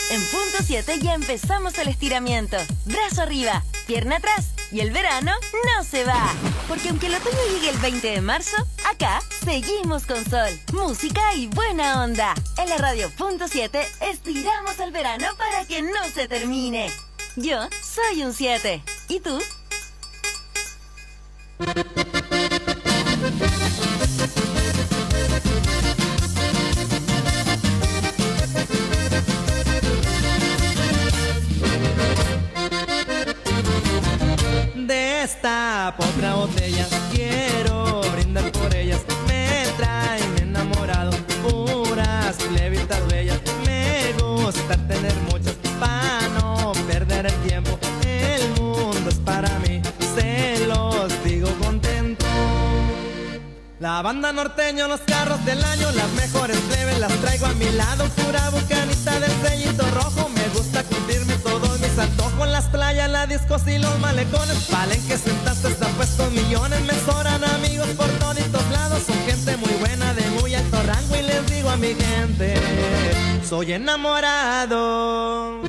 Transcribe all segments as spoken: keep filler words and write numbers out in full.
En punto siete ya empezamos el estiramiento. Brazo arriba, pierna atrás y el verano no se va. Porque aunque el otoño llegue el veinte de marzo, acá seguimos con sol, música y buena onda. En la radio punto siete estiramos el verano para que no se termine. Yo soy un siete. ¿Y tú? Destapa otra botella, quiero brindar por ellas. Me traen enamorado, puras plebitas bellas. Me gusta tener muchas para no perder el tiempo. El mundo es para mí, se los digo contento. La banda norteño, los carros del año, las mejores plebes las traigo a mi lado. Pura bucanita del sellito rojo, me gusta cumplirme todos mis antojos. Las playas, las discos y los malecones, palenques, sentarse están puestos millones. Me sobran amigos por toditos lados, son gente muy buena de muy alto rango. Y les digo a mi gente, soy enamorado.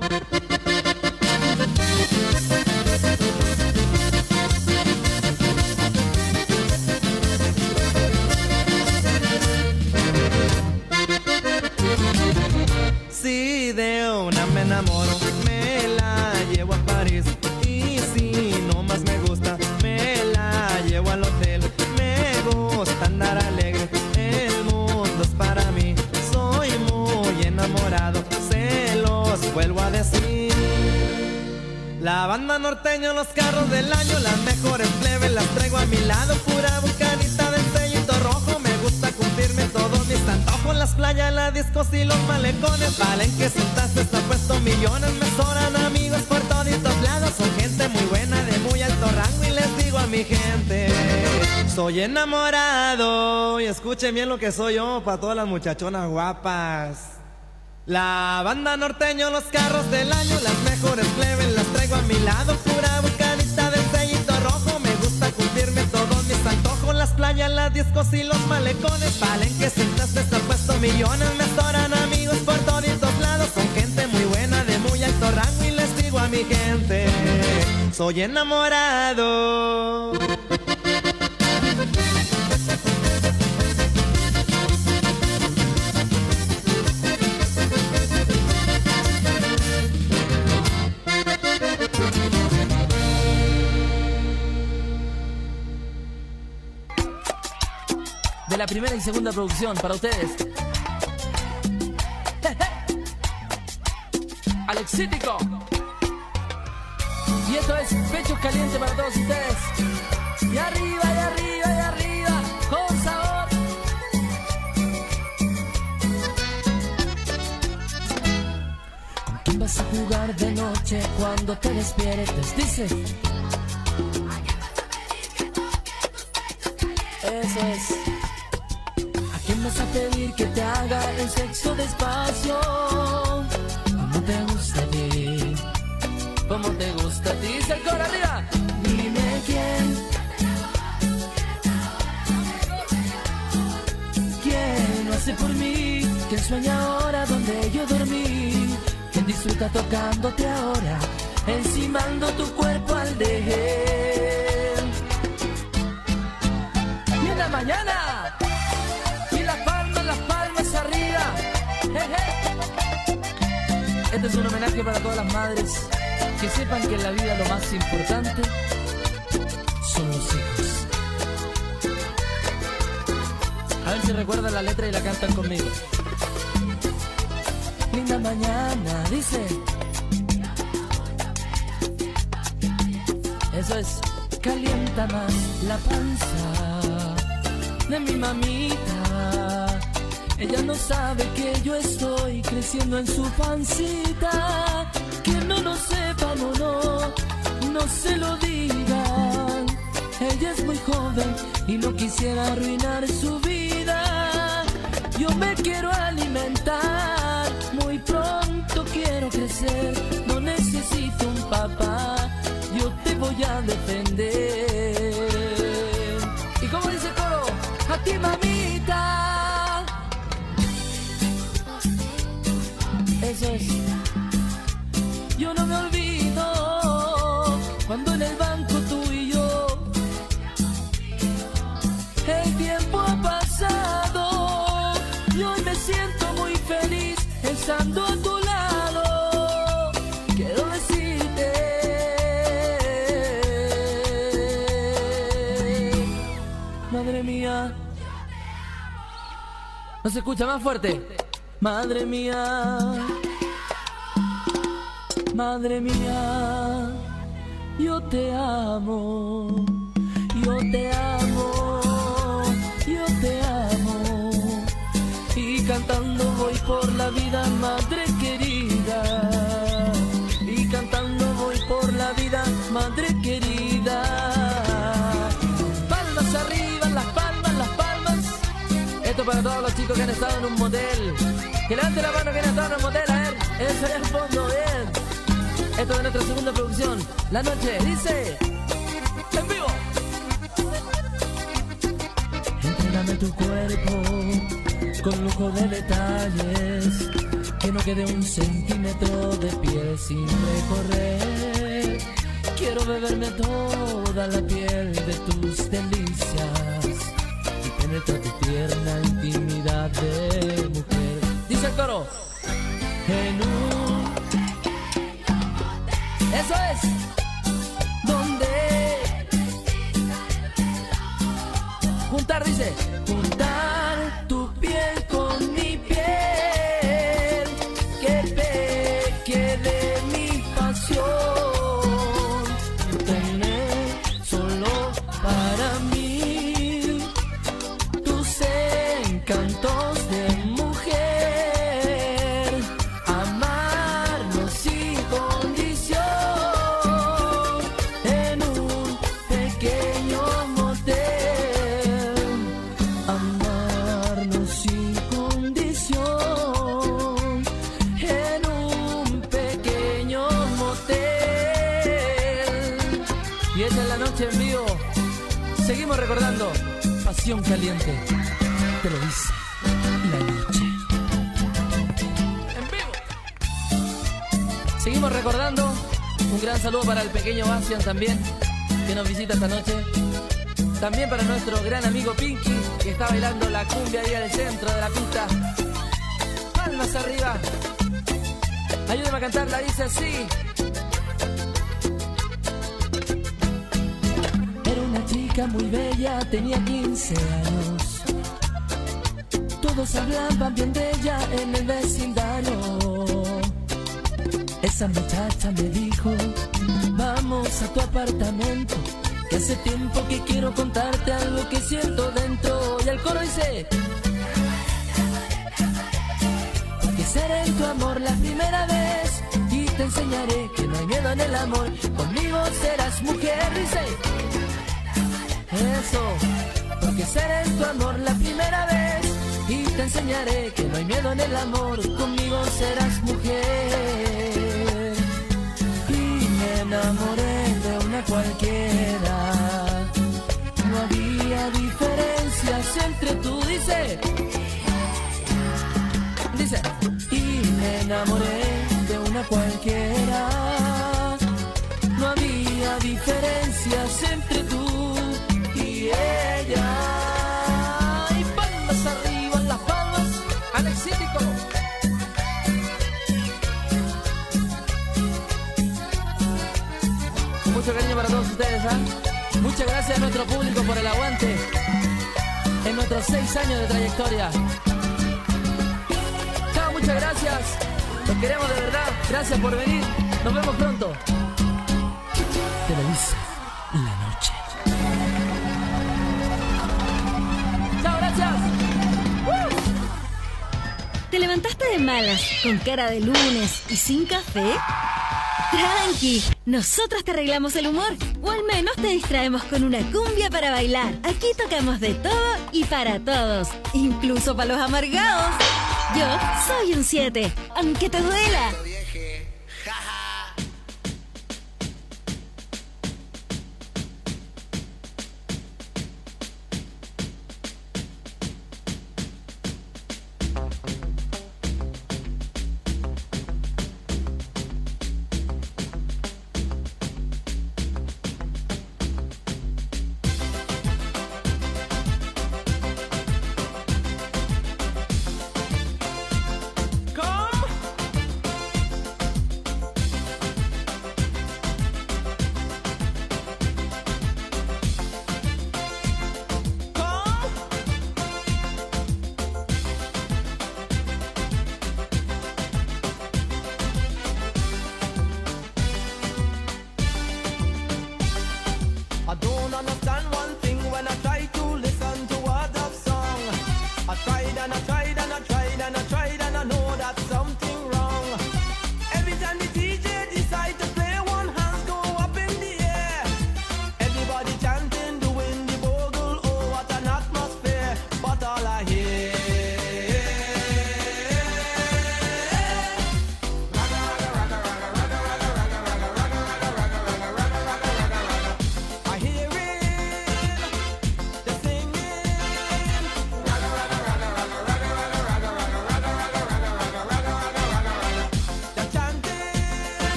Si de una me enamoro, me la llevo a París. Y si no más me gusta, me la llevo al hotel. Me gusta andar alegre, el mundo es para mí. Soy muy enamorado, se los vuelvo a decir. La banda norteño, los carros del año, las mejores plebes las traigo a mi lado. Pura bucanita del sellito rojo, me gusta cumplirme todos mis antojos. Las playas, las discos y los malecones, valen que sentaste está puesto millones. Me sobran amigos por toditos lados, son gente muy buena de muy alto rango. Y les digo a mi gente, soy enamorado. Y escuchen bien lo que soy yo para todas las muchachonas guapas. La banda norteño, los carros del año, las mejores plebes las traigo a mi lado. Pura bucanita del sellito rojo, me gusta cumplirme todos mis antojos. Las playas, las discos y los malecones, valen que sentaste están puesto millones. Me sobran amigos por toditos lados, son gente muy buena de muy alto rango. Y les digo a mi gente, soy enamorado. De la primera y segunda producción para ustedes. Alexítico. Y esto es Pecho Caliente para todos ustedes. Y arriba, y arriba, y arriba, con sabor. ¿Con quién vas a jugar de noche cuando te despiertes? Dice. Eso es. Vas a pedir que te haga el sexo despacio. ¿Cómo te gusta a ti? ¿Cómo te gusta a ti? Dice el coro arriba. Dime quién. ¿Quién lo hace por mí? ¿Quién sueña ahora donde yo dormí? ¿Quién disfruta tocándote ahora? Encimando tu cuerpo al dejer. Y en la mañana. Este es un homenaje para todas las madres que sepan que en la vida lo más importante son los hijos. A ver si recuerdan la letra y la cantan conmigo. Linda mañana, dice. Eso es, calienta más la panza de mi mamita. Ella no sabe que yo estoy creciendo en su pancita. Que no lo sepan o no, no se lo digan. Ella es muy joven y no quisiera arruinar su vida. Yo me quiero alimentar, muy pronto quiero crecer. No necesito un papá, yo te voy a defender. ¿Y cómo dice el coro? A ti, mamita. Eso es. yo no me olvido cuando en el banco tú y yo el tiempo ha pasado y hoy me siento muy feliz estando a tu lado. Quiero decirte, madre mía, no se escucha más fuerte. Madre mía, madre mía, yo te amo, yo te amo, yo te amo. Y cantando voy por la vida, madre querida. Y cantando voy por la vida, madre querida. Palmas arriba, las palmas, las palmas. Esto para todos los chicos que han estado en un motel. Que levante la mano que han estado en un motel, a ver. Eso en el fondo, bien. Esto es nuestra segunda producción. La noche dice: en vivo. Entrégame tu cuerpo con lujo de detalles, que no quede un centímetro de piel sin recorrer. Quiero beberme toda la piel de tus delicias y penetrar tu tierna intimidad de mujer. Dice el coro: en un... Eso es. Donde juntar, dice, juntar tu piel con mi piel, que peque de mi pasión, tener solo para mí tus encantos de mujer, amarnos sin condición en un pequeño motel, amarnos sin condición en un pequeño motel. Y esta es la noche en vivo. Seguimos recordando Pasión Caliente. Te lo dice la noche en vivo. Seguimos recordando. Un gran saludo para el pequeño Bastian también, que nos visita esta noche. También para nuestro gran amigo Pinky, que está bailando la cumbia ahí al centro de la pista. Palmas arriba. Ayúdame a cantarla, dice así. Era una chica muy bella, tenía quince años. Todos hablaban bien de ella en el vecindario. Esa muchacha me dijo: vamos a tu apartamento, que hace tiempo que quiero contarte algo que siento dentro. Y el coro dice: que seré en tu amor la primera vez y te enseñaré que no hay miedo en el amor. Conmigo serás mujer, dice. Eso, porque seré en tu amor la primera vez y te enseñaré que no hay miedo en el amor. Conmigo serás mujer. Y me enamoré de una cualquiera. No había diferencias entre tú, dice. Dice. Y me enamoré de una cualquiera. No había diferencias entre tú y ella. Y palmas arriba, las palmas, Alexítico. Con mucho cariño para todos ustedes, ¿ah? ¿eh? Muchas gracias a nuestro público por el aguante en nuestros seis años de trayectoria. Chao, muchas gracias. Los queremos de verdad. Gracias por venir. Nos vemos pronto. Te lo dice la noche. Chao, gracias. ¡Uh! ¿Te levantaste de malas, con cara de lunes y sin café? Tranqui, nosotros te arreglamos el humor, o al menos te distraemos con una cumbia para bailar. Aquí tocamos de todo y para todos, incluso para los amargados. Yo soy un siete, aunque te duela.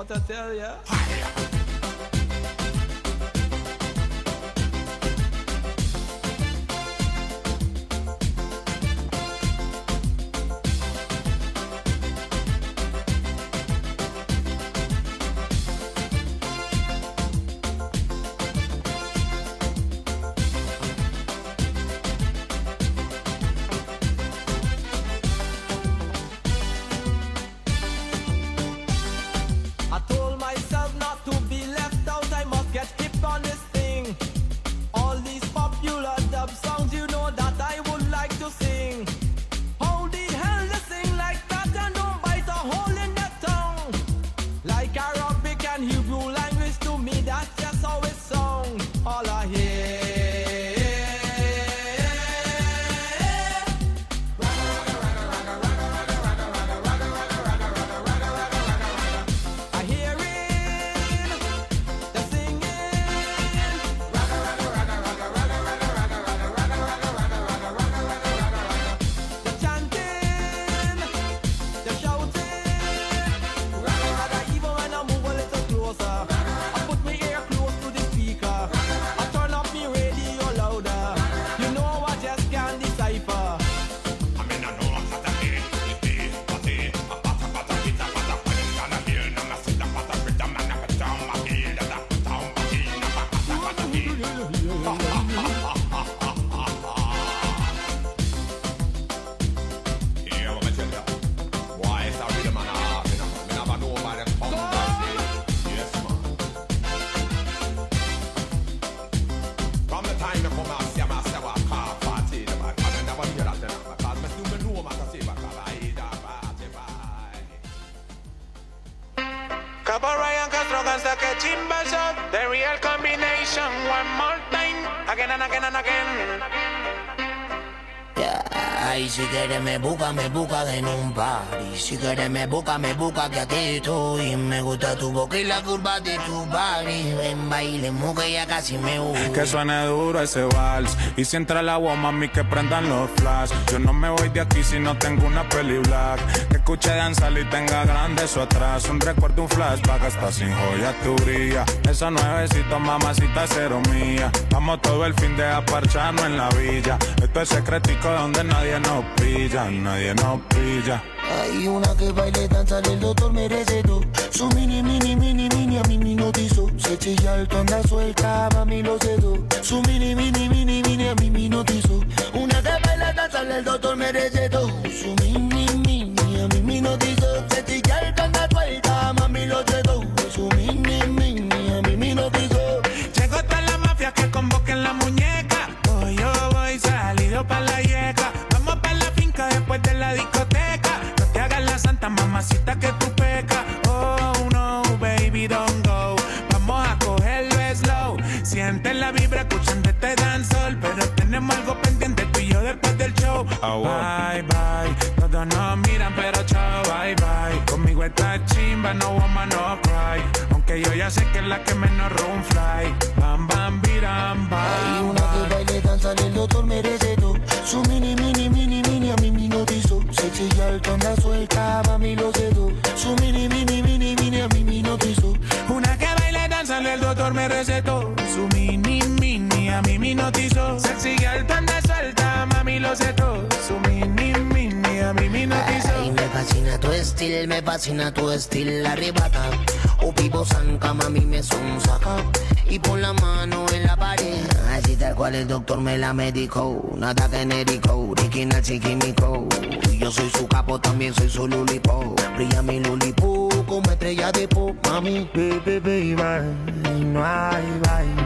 what I tell ya? The real combination, one more time, again and again and again. Yeah, ay, si quieres me busca, me busca en un party. Si quieres me busca, me busca que aquí estoy. Me gusta tu boca y la curva de tu body. Ven, bailemos que ya casi me voy. Que suene duro ese vals. Y si entra el agua, mami, que prendan los flash. Yo no me voy de aquí si no tengo una peli black. Que escuche danzar y tenga grande eso atrás. Un recuerdo, un flashback, hasta sin joya tu brilla. Esos nuevecitos, mamacita, cero mía. Vamos todo el fin de aparcharnos en la villa. Esto es secretico donde nadie nos pilla. Nadie nos pilla. Hay una que baile, danza, el doctor merece todo. Su mini, mini, mini, mini, a mí me notizó. Se chilla alto, anda suelta, mami lo cedo. Su mini, mini, mini, mini, a mí me notizó. Una que baila, danza, el doctor merece todo. Su mini, mini, a mí me notizó. Se chilla alto, anda suelta, mami lo cedo. Su mini, mini, a mí me notizó. Llegó toda la mafia que convoquen la muñeca. Hoy yo voy salido pa' la yeca. Vamos pa' la finca después de la discoteca. No te hagas la santa, mamacita, que tú pecas. Oh no, baby, don't go. Vamos a cogerlo slow. Siente la vibra escuchando este dancehall. Pero tenemos algo pendiente tú y yo después del show. Oh, bye, bye. Todos nos miran pero chao, bye, bye. Conmigo esta chimba, no woman, no cry. Aunque yo ya sé que es la que menos room fly. Bam, bam, biram, bam. Hay una que baile, danza, el doctor merece todo. Su mini, mini, mini, mini, a mí me notizó. Se chilla alto, anda suelta, mami lo cedo. Su mini, mini, mini, mini, a mí me notizó. Una que baile, danza, el doctor me recetó. Su mini, mini, a mí me notizó. Sexy girl, anda suelta, mami lo cedo. Su mini, mini, a mí me notizó. Ay, me fascina tu estilo, me fascina tu estilo, arrebata. O vivo zanca, mami me son saca. Y pon la mano en la pared. Así tal cual el doctor me la medicó. Nada genérico, original sin químico. Yo soy su capo, también soy su lulipo. Brilla mi lulipo como estrella de pop, mami. Baby, baby, bye. No hay bye.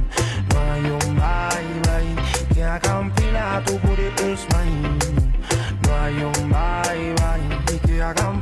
No hay un bye, bye. Que haga un fila, tu booty is mine. No hay un bye, bye. Y que hagan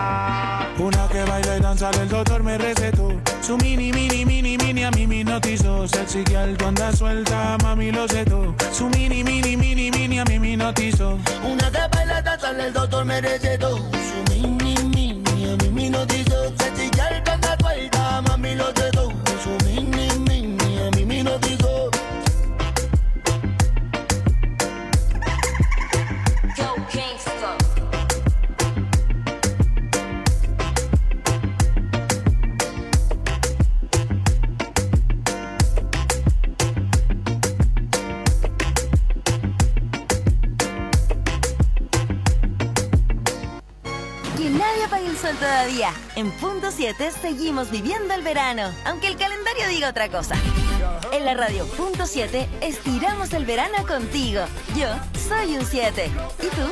fila. Una que baila y danza, el doctor me recetó. Su mini, mini, mini, mini, a mí me notizó. Sexy girl, tú andas suelta, mami lo cedo. Su mini, mini, mini, mini, a mí me notizó. Una que baila, danza, el doctor me recetó. Su mini, mini, a mí me notizó. Sexy girl, tú andas suelta, mami lo cedo. Su mini, mini, a mí me notizó. sol todavía. En Punto siete seguimos viviendo el verano, aunque el calendario diga otra cosa. En la radio Punto siete estiramos el verano contigo. Yo soy un siete. ¿Y tú?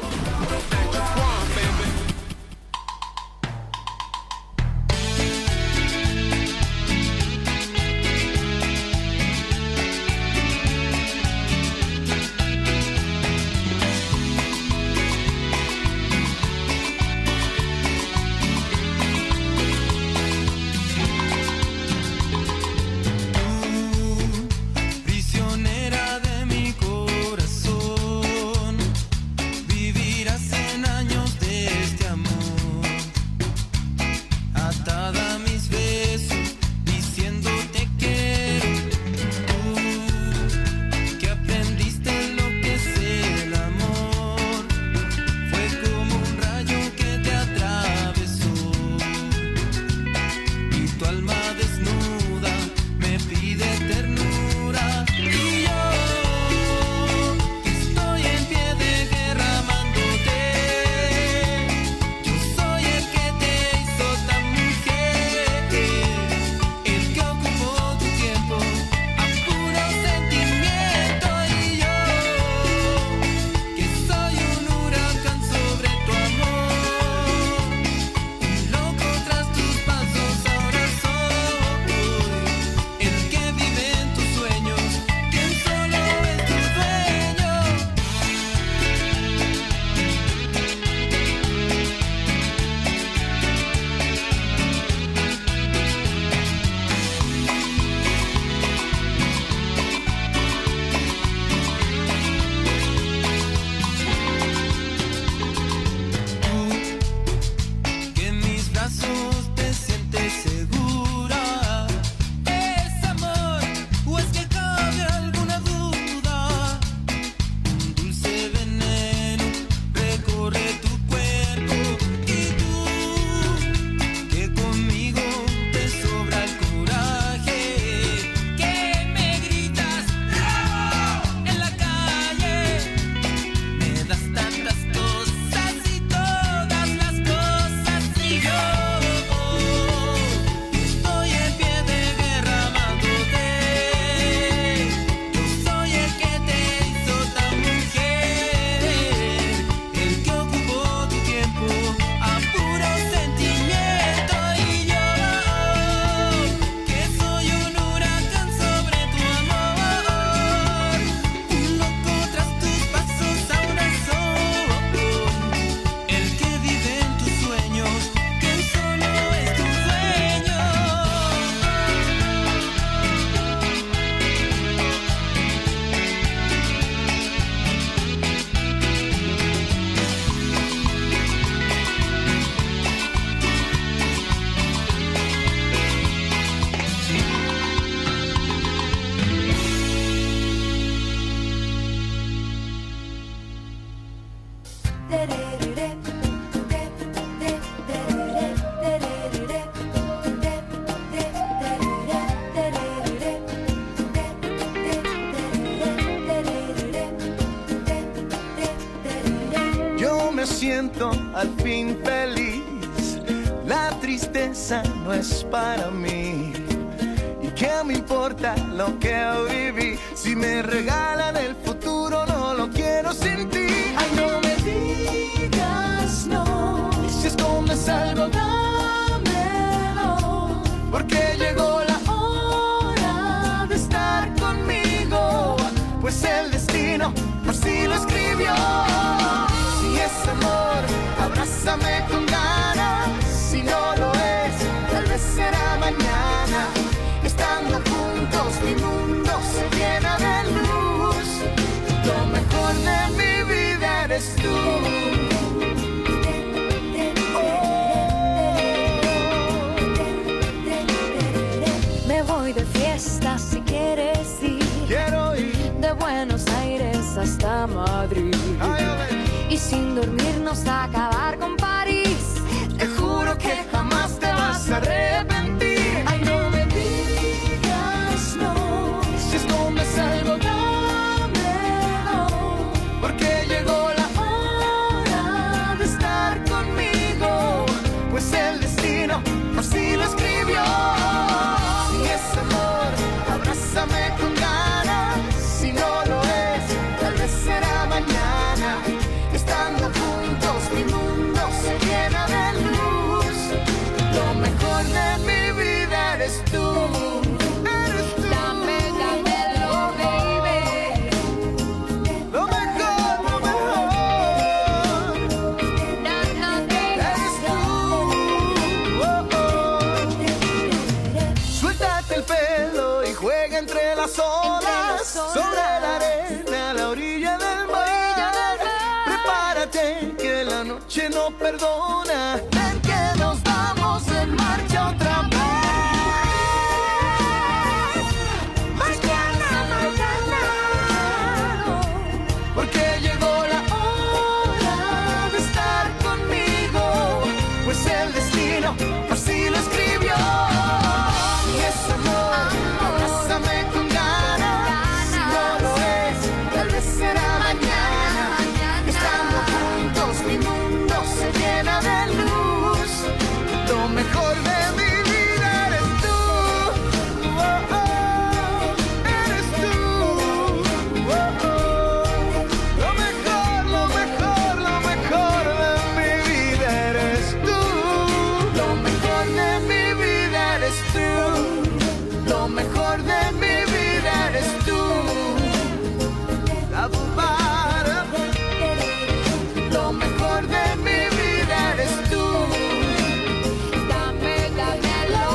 siento al fin feliz. La tristeza no es para mí. ¿Y qué me importa lo que hoy viví? Si me regalan el futuro, no lo quiero sin ti. Ay, no me digas no. Y si escondes algo, dámelo. Porque llegó la hora de estar conmigo. Pues el destino así lo escribió. Si es amor, abrázame con ganas. Si no lo es, tal vez será mañana. Estando juntos, mi mundo se llena de luz. Lo mejor de mi vida eres tú. Me voy de fiesta si quieres ir. Quiero ir de Buenos Aires hasta Madrid. Ay, y sin dormirnos a acabar con París. Te juro que jamás te vas a arrepentir. Ay, no me digas no. Si escondes algo, dámelo. porque llegó la hora de estar conmigo. Pues el será mañana. Estando juntos mi mundo se llena de luz. Lo mejor de mi vida eres tú. Eres tú. Dame, dámelo, baby. Lo mejor, lo mejor. Eres tú. Oh, oh. Suéltate el pelo y juega entre las olas, sobre la arena, a la orilla del mar. Prepárate que la noche no perdona. Ven que nos vamos en marcha otra vez. Mañana, mañana, porque llegó la hora de estar conmigo, pues el destino así lo escribió. Y es amor, abrázame con ganas. Si no lo es, tal vez será mañana. Estando juntos mi mundo se llena de luz. Lo mejor de mi vida eres tú. Oh, oh, eres tú. Oh, oh. Lo mejor, lo mejor, lo mejor de mi vida eres tú. Lo mejor de mi vida eres tú. Lo mejor de mi vida eres tú. La bubara. Lo mejor de mi vida eres tú. Dame, dámelo,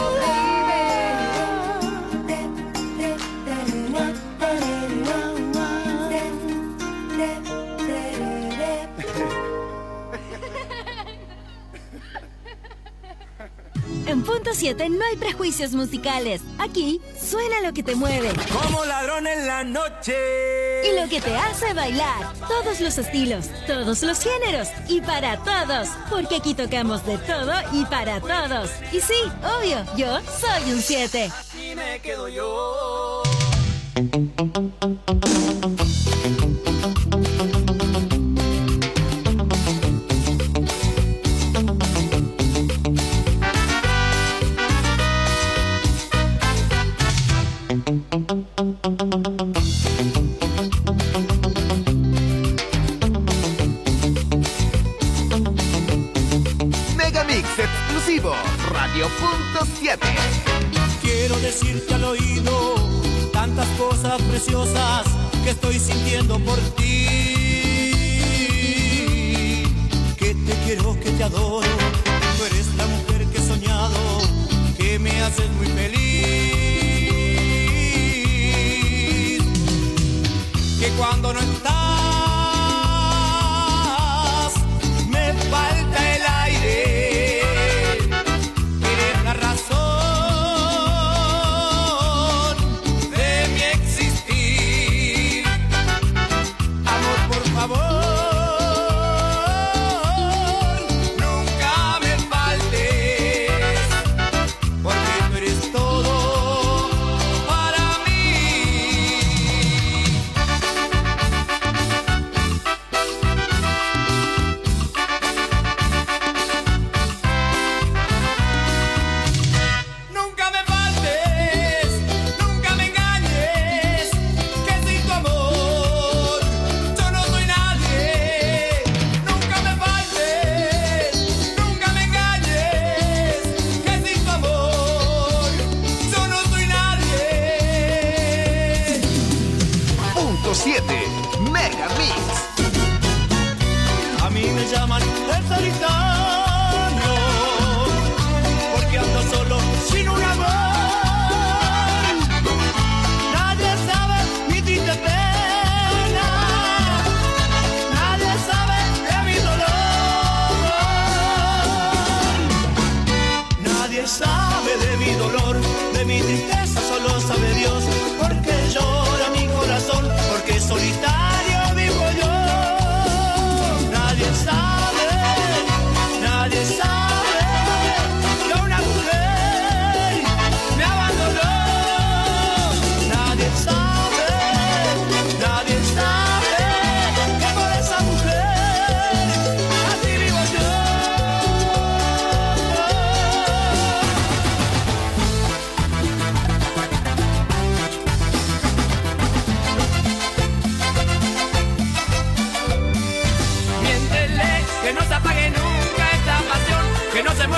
En Punto siete no hay prejuicios musicales. Aquí suena lo que te mueve Como ladrón en la noche. y lo que te hace bailar. Todos los estilos, todos los géneros y para todos. Porque aquí tocamos de todo y para todos. Y sí, obvio, yo soy un siete. Y me quedo yo. Megamix exclusivo, Radio Punto siete. Quiero decirte al oído tantas cosas preciosas que estoy sintiendo por ti. Que te quiero, que te adoro. Tú eres la mujer que he soñado, que me haces muy feliz. Que cuando no estás me falta el aire. Eres la razón de mi existir. Amor, por favor, nunca me faltes, porque tú eres todo para mí.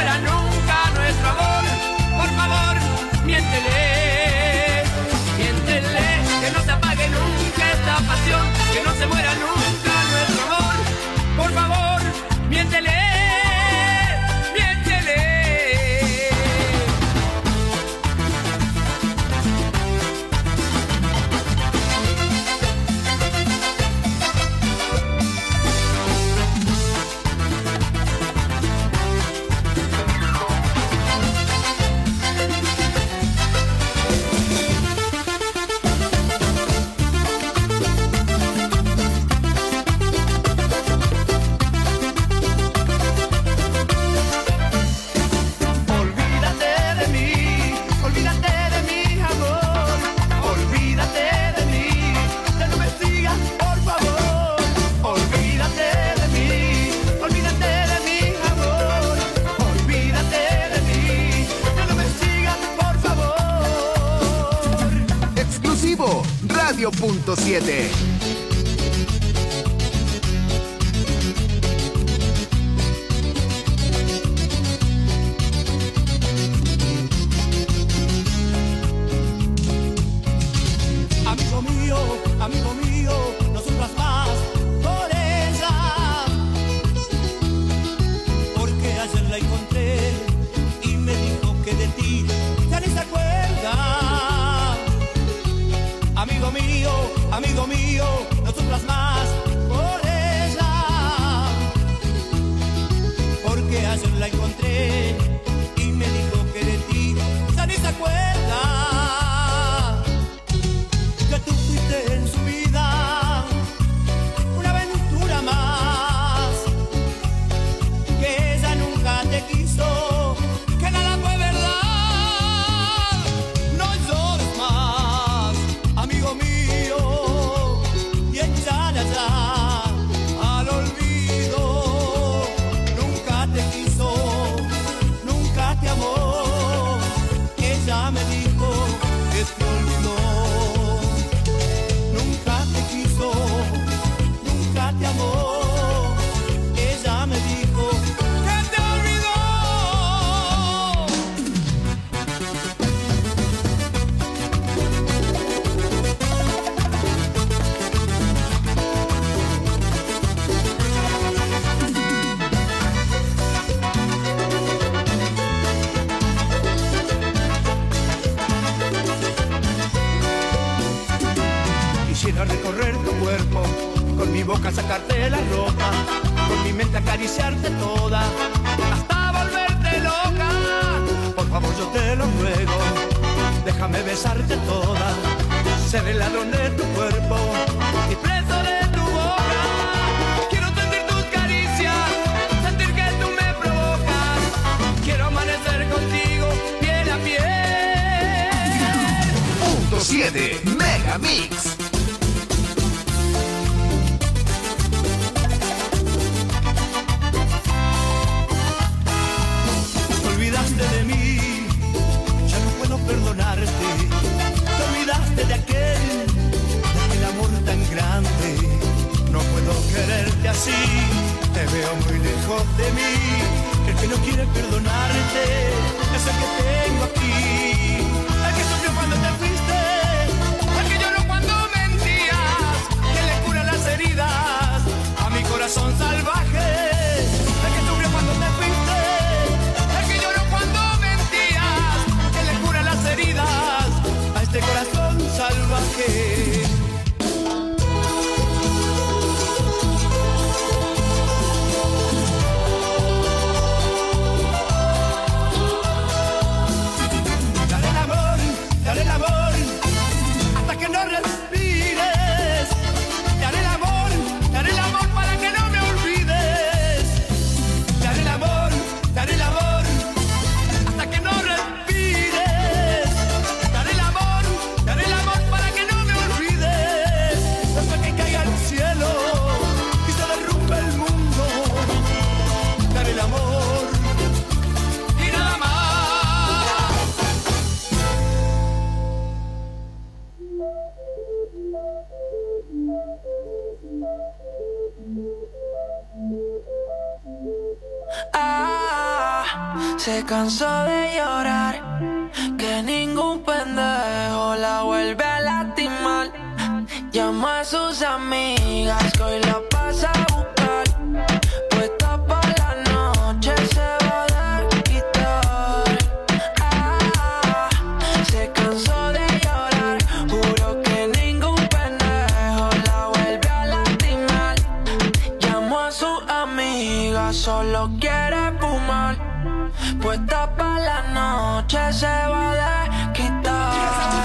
muera nunca nuestro amor. Por favor, miéntele, miéntele, que no se apague nunca esta pasión, que no se muera nunca nuestro amor. Por favor, miéntele, miéntele. Radio punto siete. Amigo mío, amigo mío, no sufras más por ella, porque ayer la encontré y me dijo que de ti ya ni se acuerda. Amigo mío, amigo mío, no sufras más por ella, porque ayer la encontré y me dijo que de ti ya ni se acuerda, que tú fuiste en su vida una aventura más, que ella nunca te quiso, que nada fue verdad. No llores más, amigo mío, y échale allá al olvido. Nunca te quiso, nunca te amó, ella me dijo que te olvidó. Nunca te quiso, nunca te amó, ella me dijo que te olvidó. Quisiera recorrer tu cuerpo, con mi boca sacarte la ropa, con mi mente acariciarte toda, hasta volverte loca. Por favor yo te lo ruego, déjame besarte toda, ser el ladrón de tu cuerpo y preso de tu boca. Quiero sentir tus caricias, sentir que tú me provocas, quiero amanecer contigo piel a piel. Punto siete Mega Mix. De mí, ya no puedo perdonarte. Te olvidaste de aquel, de aquel amor tan grande. No puedo quererte así, te veo muy lejos de mí. El que no quiere perdonarte es el que tengo aquí. El que sufrió cuando te fuiste, el que lloró cuando mentías, que le cura las heridas a mi corazón salvaje. El que sufrió cuando te fuiste, heridas a este corazón salvaje. Dale el amor, dale el amor, hasta que no respires. Dale el amor, dale el amor para que no me olvides. Dale el amor, dale el amor, hasta que no respires. Se cansó de llorar, que ningún pendejo la vuelve a lastimar. Llama a sus amigas que hoy la pasa a buscar. Puesta pa' la noche se va a desquitar. Ah, se cansó de llorar, juro que ningún pendejo la vuelve a lastimar. Llamó a sus amigas, solo quiere fumar. Puesta pa' la noche se va a desquitar.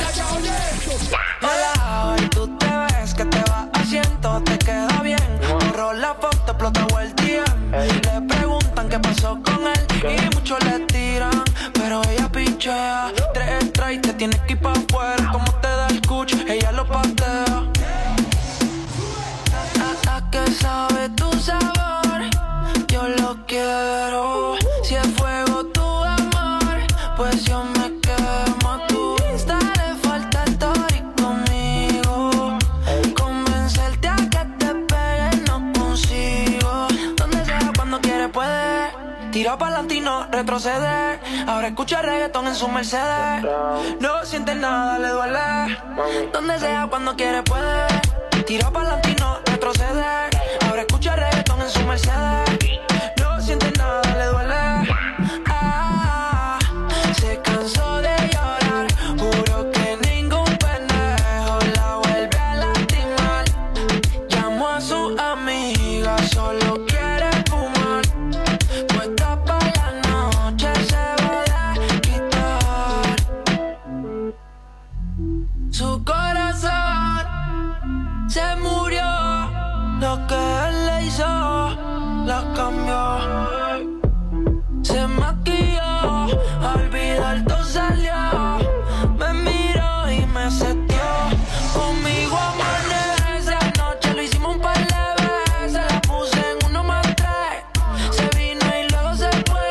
Hola, hoy tú te ves que te vas haciendo, te queda bien. Borró la foto, explotó el D M. Le preguntan qué pasó con él y muchos le tiran, pero ella pichea. Tres strikes, te tienes que ir pa' afuera. Como te da el cuch, ella lo patea. ¿A, a qué sabe tu sabor? Yo lo quiero. Si es fuego tu amor, pues yo me quemo. A tu Insta le falta story conmigo. Convencerte a que te pegues no consigo. Donde sea, cuando quiere puede. Tira pa'lante y no retrocede. Ahora escucha reggaetón en su Mercedes. No siente nada, le duele. Donde sea, cuando quiere puede. Tira pa'lante y no retrocede. Ahora escucha reggaetón en su Mercedes. No siente nada, le duele. Ah, se cansó de llorar, juro que ningún pendejo la vuelve a lastimar. Llamó a su amiga, solo quiere fumar. Puesta pa' la noche se va a quitar. Su corazón se murió, lo que él le hizo la cambió. Se maquilló, a olvidar todo salió. Me miró y me setió. Conmigo amanece, anoche lo hicimos un par de veces. La puse en uno más tres. Se vino y luego se fue.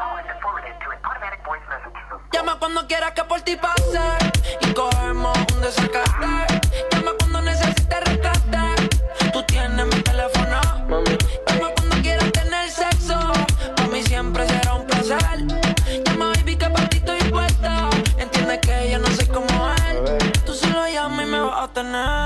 Llama cuando quieras que por ti pase y cogemos un desacate. Llama cuando necesites rescate. Tú tienes mi teléfono, mami. Llama cuando quieras tener sexo. Pa' mí siempre será un placer. Llama baby que pa' ti estoy puesta. Entiende que yo no soy como él. Tú solo llama y me vas a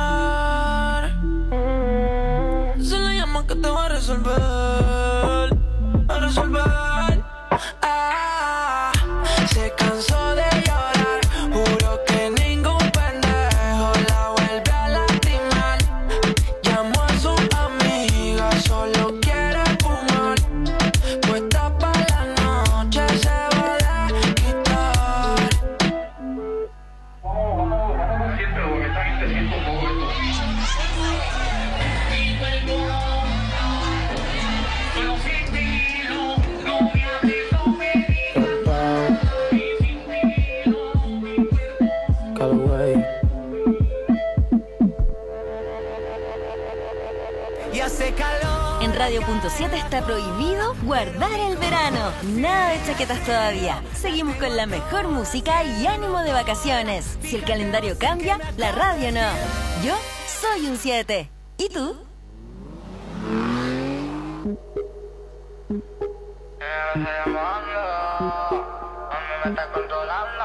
tener. Tú solo llama que te voy a resolver. A resolver. Ah, se cansó de llorar, juro que ningún pendejo la vuelve a lastimar. Llamó a su amiga, solo quiere fumar. Puesta pa' la noche se va a quitar. Y hace calor. En Radio punto siete está prohibido guardar el verano. Nada de chaquetas todavía. Seguimos con la mejor música y ánimo de vacaciones. Si el calendario cambia, la radio no. Yo soy un siete. ¿Y tú? Me está controlando.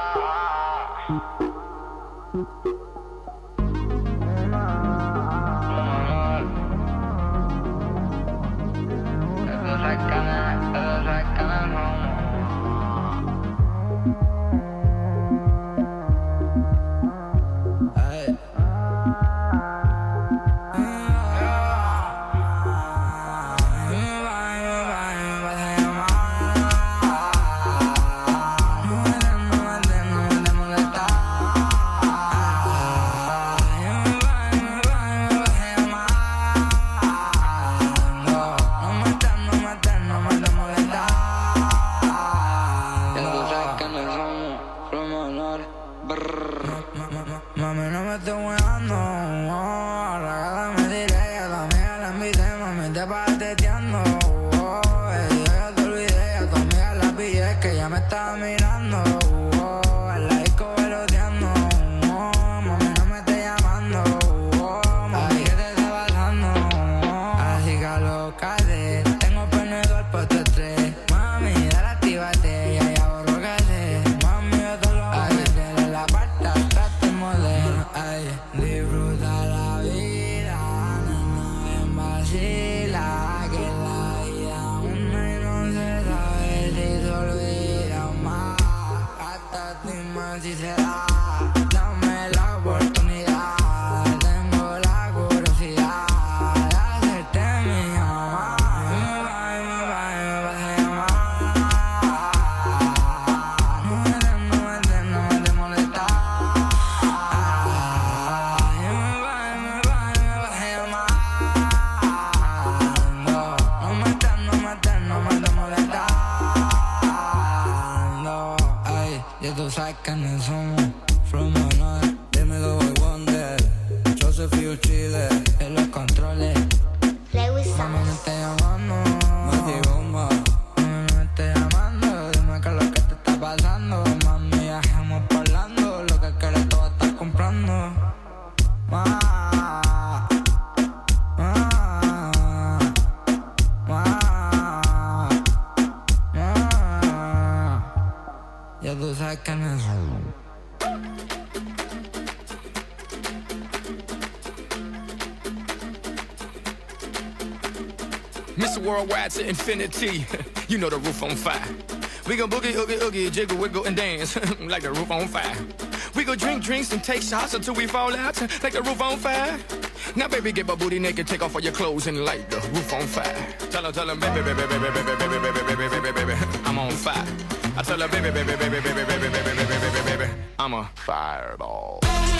Mami, no me estoy huevando, oh, regálame directo, la amiga la invité, mami, te vas teteando, oh, eh, yo ya te olvidé, a tu amiga la pillé, que ya me estaba mirando, oh, en la disco veloteando, oh, mami, no me estés llamando, oh, mami, que te está pasando, oh, así que alócate, tengo prenedor por tu estrés, mami, dale, actívate. tú sabes que no somos from another. Dímelo, boy wonder. Joseph y Chile en los controles. Mami, me está llamando. Me digo más. Mami, me está llamando. Dime qué es lo que te está pasando. Mami, ya estamos hablando. Lo que quieres tú vas a estar comprando. Ma, ma, ma, ma. Ya tú sabes que no es. Mister Worldwide to infinity. You know the roof on fire. We gon' boogie, oogie, oogie, jiggle, wiggle, and dance like the roof on fire. We gon' drink drinks and take shots until we fall out like the roof on fire. Now, baby, get my booty naked, take off all your clothes and light the roof on fire. Tell her, tell her, baby, baby, baby, baby, baby, baby, baby, baby, baby, baby, I'm on fire. I tell her, baby, baby, baby, baby, baby, baby, baby, baby, baby, I'm a fireball.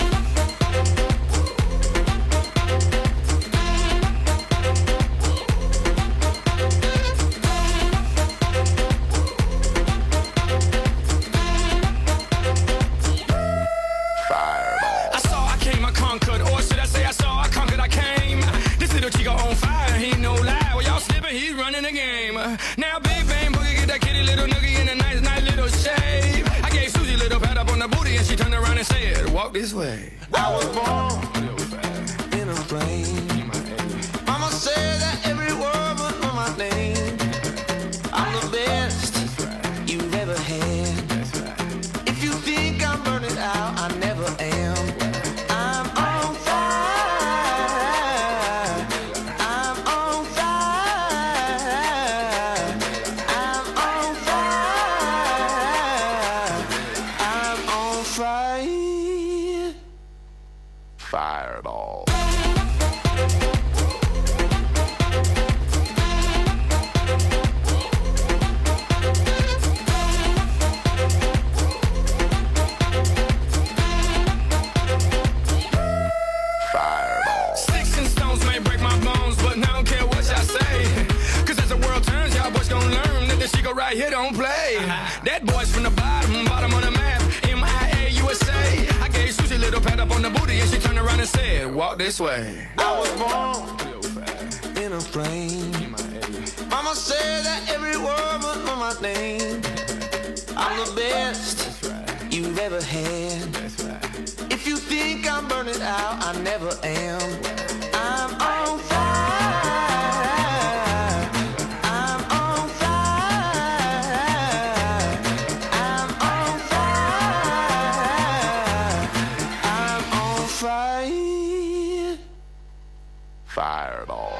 Now big bang boogie, get that kitty little noogie in a nice, nice little shave. I gave Susie a little pat up on the booty and she turned around and said, walk this way. I was born in a plane. Mama said that every word was on my name. I'm the best you've ever had. If you think I'm burning out, I never am. I'm on fire. I'm on fire. I'm on fire. I'm on fire. Fireball. Sticks and stones may break my bones, but I don't care what y'all say. Cause as the world turns, y'all boys gon' learn that this shit go right here don't play. That boy's from the bottom, bottom on the map, M I A U S A. I gave Susie a little pat up on the booty and she turned around and said, walk this way. I was born in a plane. Mama said that every word was on my name. I'm the best you've ever had. If you think I'm burning out, I never am. I'm on fire. I'm on fire. I'm on fire. I'm on fire. Fireball.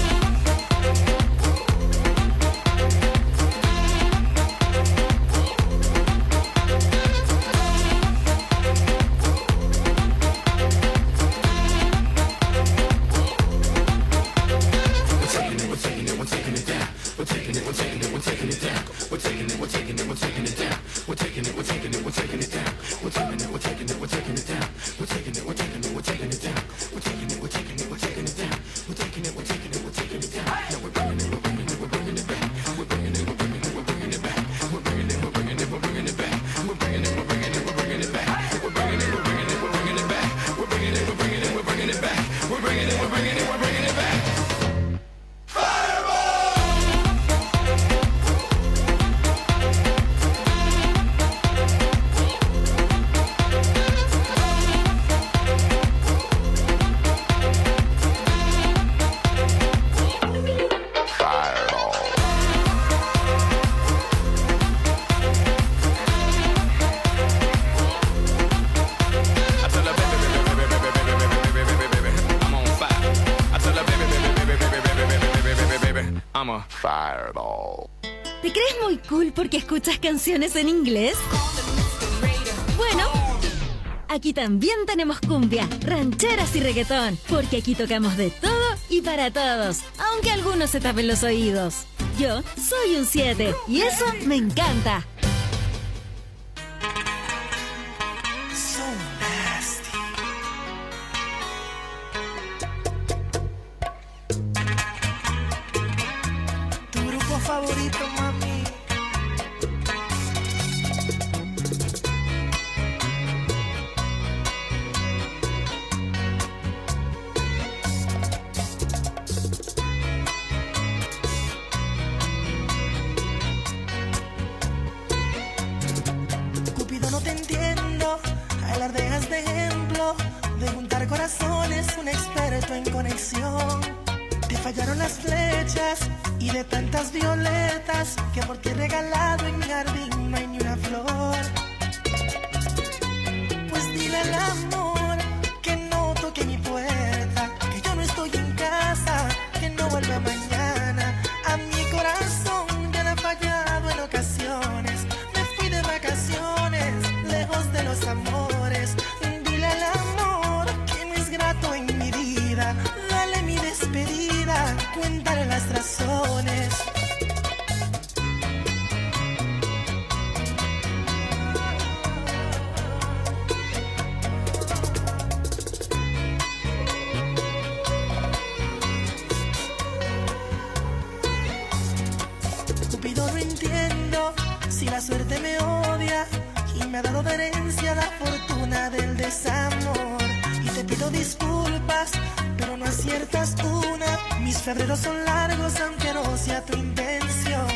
I'm a fireball. ¿Te crees muy cool porque escuchas canciones en inglés? Bueno, aquí también tenemos cumbia, rancheras y reggaetón, porque aquí tocamos de todo y para todos, aunque algunos se tapen los oídos. Yo soy un siete y eso me encanta. Favorito, mami. años de ejemplo, de juntar corazones, un experto en conexión. Te fallaron las flechas y de tantas violetas que por ti he regalado en mi jardín no hay ni una flor. Pues dile al amor que no toque mi puerta, que yo no estoy en casa, que no vuelva mañana. A mi corazón ya le ha fallado en ocasiones. Me fui de vacaciones, lejos de los amores. Dile al amor que no es grato en mi vida. Dale mi despedida, cuéntale las razones. Cupido, no entiendo si la suerte me odia y me ha dado de herencia la fortuna del desamor. Y te pido disculpas, pero no aciertas una. Mis febreros son largos aunque no sea tu intención.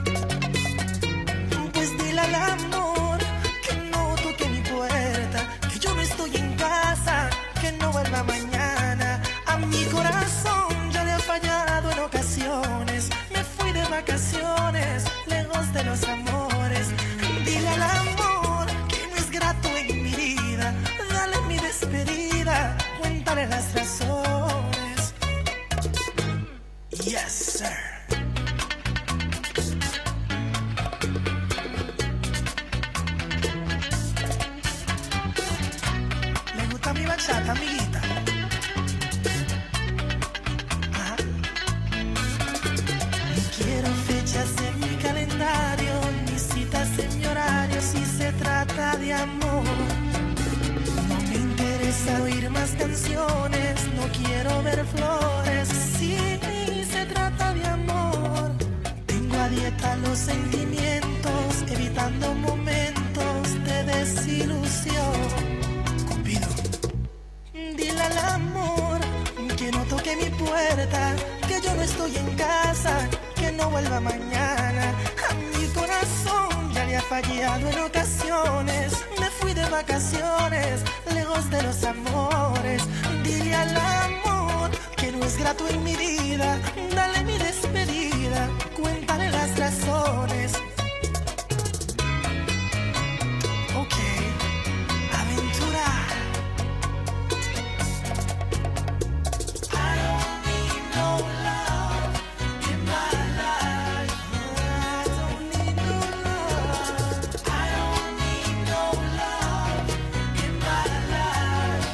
Pues dile al amor que no toque mi puerta, que yo no estoy en casa, que no vuelva mañana. A mi corazón ya le ha fallado en ocasiones. Me fui de vacaciones, lejos de los amores. Dile al amor que no es grato en mi vida. Dale mi despedida, cuéntale las razones. Yes, sir. ¿Le gusta mi bachata, amiguita? Ajá. No quiero fechas en mi calendario, ni citas en mi horario si se trata de amor. No me interesa oír más canciones, no quiero ver flores si se trata de amor. Tengo a dieta los sentimientos, evitando momentos de desilusión. Cupido, dile al amor que no toque mi puerta, que yo no estoy en casa, que no vuelva mañana. A mi corazón ya le ha fallado en ocasiones. Me fui de vacaciones, lejos de los amores. Dile al amor que no es grato en mi vida. Dale mi despedida, cuéntale las razones. Ok, aventura. I don't need no love in my life. I don't need no love. I don't need no love in my life.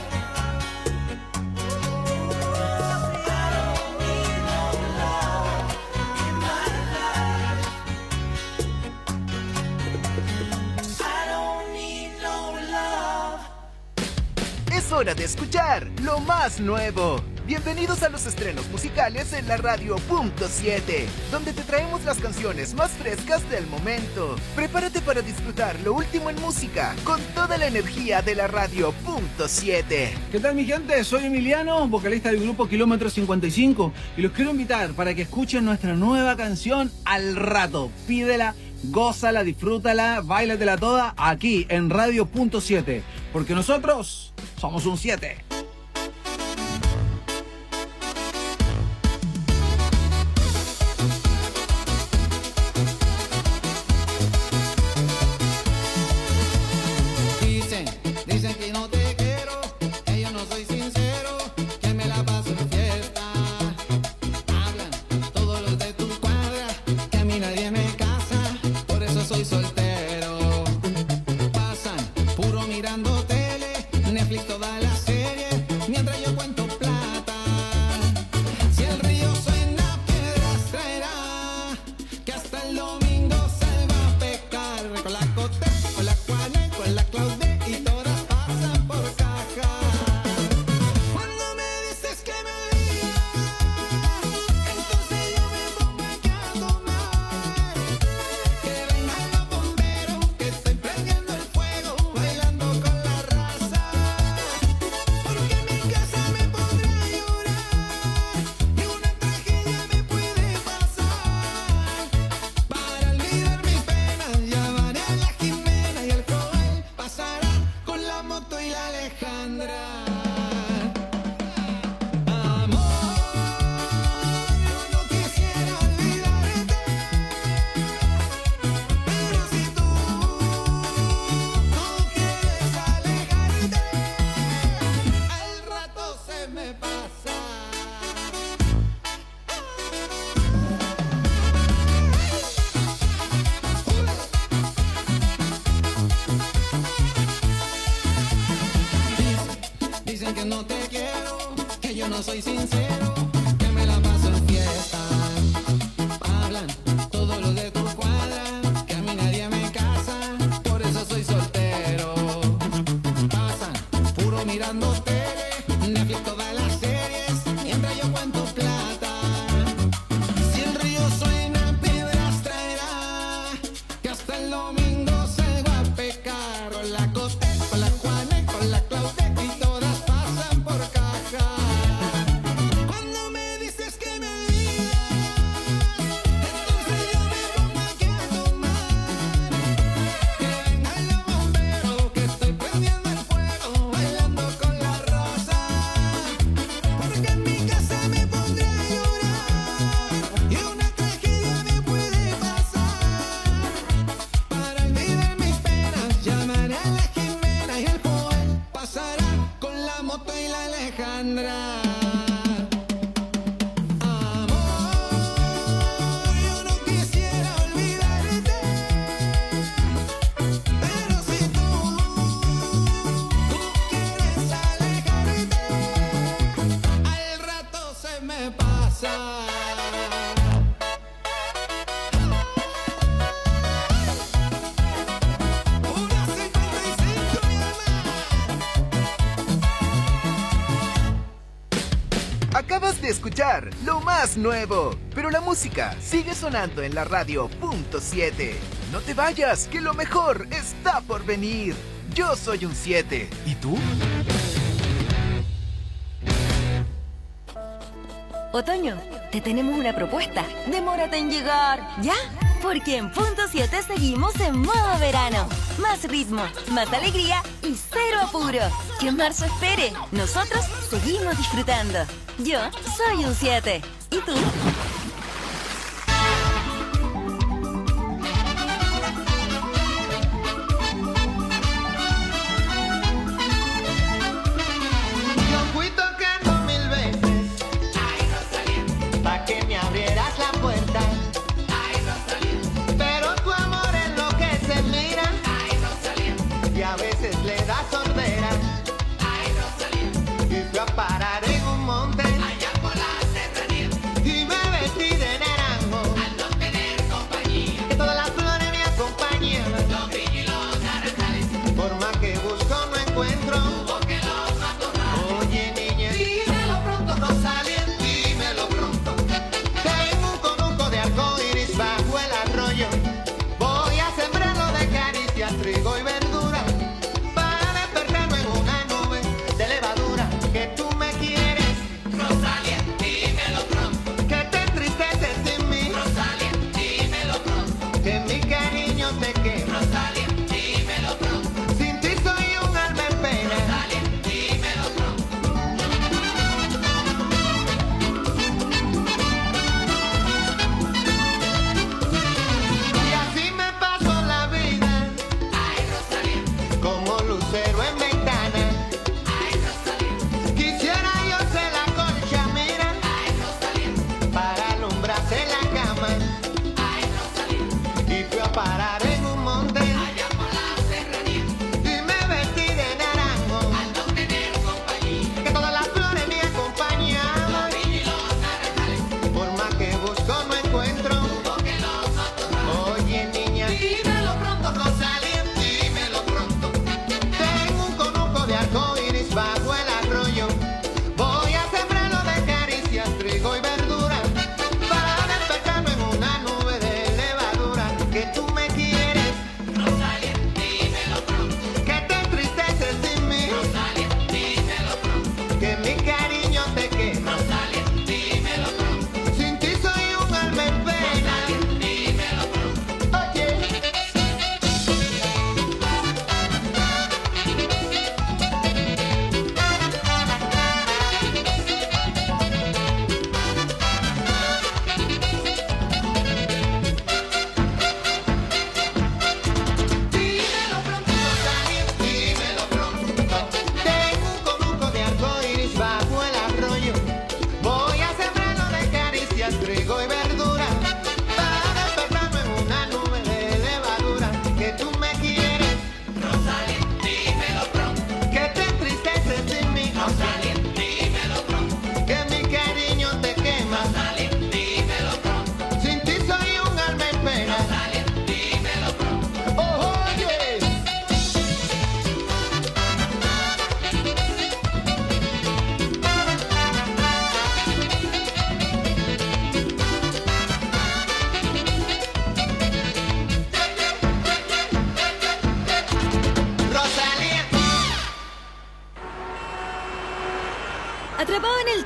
I don't need no love in my life. I don't need no love. Es hora de escuchar lo más nuevo. Bienvenidos a los estrenos musicales en la Radio punto siete, donde te traemos las canciones más frescas del momento. Prepárate para disfrutar lo último en música con toda la energía de la Radio punto siete. ¿Qué tal, mi gente? Soy Emiliano, vocalista del grupo Kilómetro cincuenta y cinco, y los quiero invitar para que escuchen nuestra nueva canción Al Rato. Pídela, gózala, disfrútala, báilatela toda aquí en Radio punto siete, porque nosotros somos un siete. Dicen, dicen que no te quiero, que yo no soy sincero, que me la paso en fiesta. Hablan todos los de tu cuadra, que a mí nadie me casa, por eso soy soltero. Pasan puro mirando tele, Netflix toda la serie. soy sincero, que me la paso en fiesta. Hablan todos los de tu cuadra, que a mí nadie me casa, por eso soy soltero. Pasan puro mirando tele, Netflix todas las series, mientras yo cuento plata. Si el río suena, piedras traerá, que hasta el domingo se va a pecar. Con la Cote, con la Juana y con la Claude, y todas pasan por caja. Cuando me dices que me digas, entonces yo me pongo aquí a tomar. Que vengan los bomberos, que estoy prendiendo el fuego, bailando con la rosa. Porque en mi casa me pondré a llorar y una tragedia me puede pasar. Para olvidar mis penas llamaré a la Jimena y el Joel pasará con la moto y la Alejandra. Amor, yo no quisiera olvidarte, pero si tú, tú quieres alejarte, al rato se me pasa. Acabas de escuchar lo más nuevo, pero la música sigue sonando en la radio punto siete. No te vayas, que lo mejor está por venir. Yo soy un siete. ¿Y tú? Otoño, te tenemos una propuesta. Demórate en llegar, ¿ya? Porque en Punto siete seguimos en modo verano. Más ritmo, más alegría y cero apuro. Que marzo espere. Nosotros seguimos disfrutando. Yo soy un siete. ¿Y tú? Yo fui tocando mil veces, ay Rosalía, pa' que me abrieras la puerta, ay Rosalía. Pero tu amor es lo que se mira, ay Rosalía, y a veces le da sordera, ay Rosalía. Y fui a parar en un monte, allá por la serranía, y me vestí de naranjo, al no tener compañía, que todas las flores me acompañaban, los grillos y los naranjales. Por más que busco no encuentro, porque los matorrales. Oye niña, dímelo pronto, Rosalía, dímelo pronto. Tengo un conuco de arcoíris bajo el arroyo. Voy a sembrarlo de caricias, trigo y verdura, para despertarme en una nube de levadura. Que tú me quieres, Rosalía, dímelo pronto. Que te entristeces sin mí, Rosalía, dímelo pronto. Que mi cariño te quema, Rosalía, dímelo pronto. Sin ti soy un alma en pena, Rosalía, dímelo pronto. Y así me paso la vida, ay Rosalía, como lucero en ventana, ay Rosalía. Quisiera yo ser la concha, mira, ay Rosalía, para alumbrarse la cama, ay Rosalía. Y fui a parar en un monte, allá por la serranía, y me vestí de naranjo, al no tener compañía, que todas las flores me acompañaban, los grillos y los naranjales. Por más que busco no encuentro, porque los matorrales. Oye niña, dímelo pronto, Rosalía, dímelo pronto. Tengo un conuco de arcoíris bajo el arroyo. Voy a sembrarlo de caricias, trigo y verdura, para despertarme en una nube de levadura. Que tú me quieres, Rosalía, dímelo pronto. Que te entristeces sin mí, Rosalía, dímelo pronto. Que mi cariño te quema, Rosalía, dímelo pronto. Sin ti soy un alma en pena, Rosalía, dímelo pronto. Oye. Dímelo pronto, Rosalía, dímelo pronto. Tengo un conuco de arcoíris bajo el arroyo. Voy a sembrarlo de caricias, trigo y verdura, para despertarme en una nube de levadura. Que tú me quieres, Rosalía, dímelo pronto. Que te entristeces sin mí, Rosalía, dímelo pronto. Que mi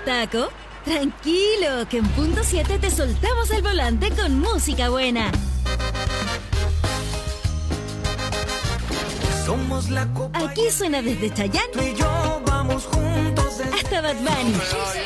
taco? Tranquilo, que en punto siete te soltamos el volante con música buena. Somos la copa. Aquí suena desde Chayanne Tú y yo vamos juntos desde... hasta Bad Bunny,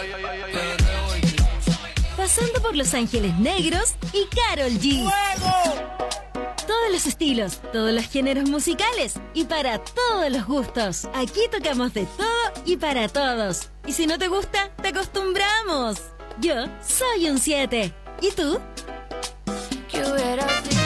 pasando por Los Ángeles Negros y Karol G. Todos los estilos, todos los géneros musicales y para todos los gustos. Aquí tocamos de todo y para todos. Y si no te gusta, te acostumbramos. Yo soy un siete. ¿Y tú? ¿Qué hubiera sido?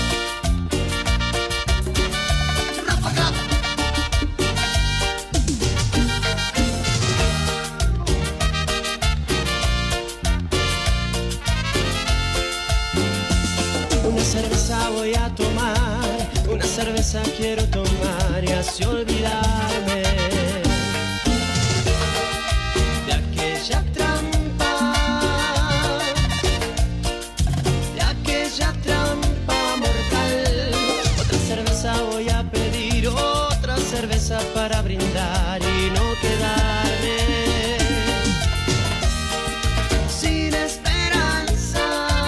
Una cerveza voy a tomar, una cerveza quiero tomar y así olvidarme de aquella trampa, de aquella trampa mortal. Otra cerveza voy a pedir, otra cerveza para brindar y no quedarme sin esperanza.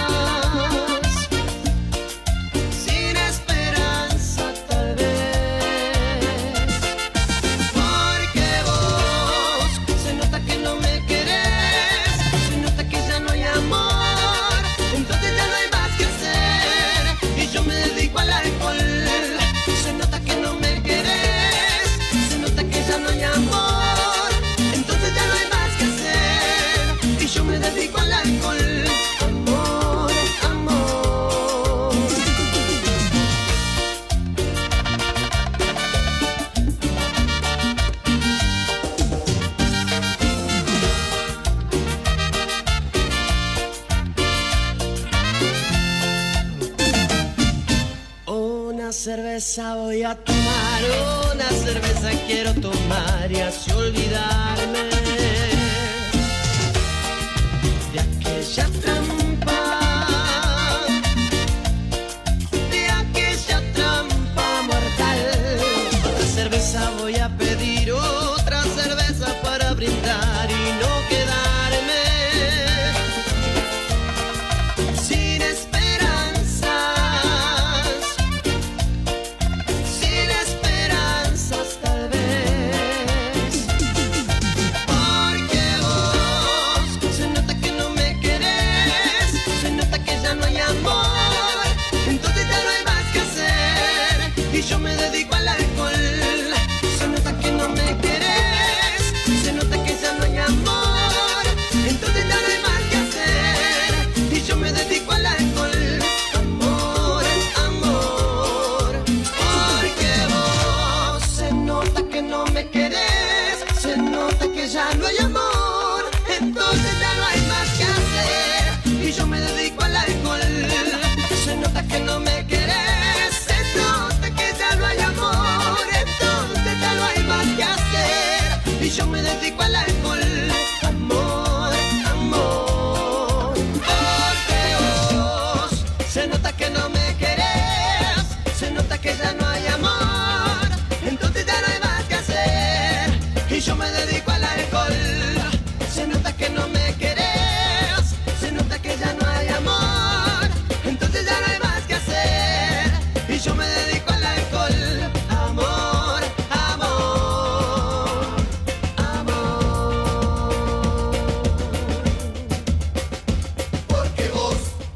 Cerveza voy a tomar, una cerveza quiero tomar y así olvidarme de aquella trampa.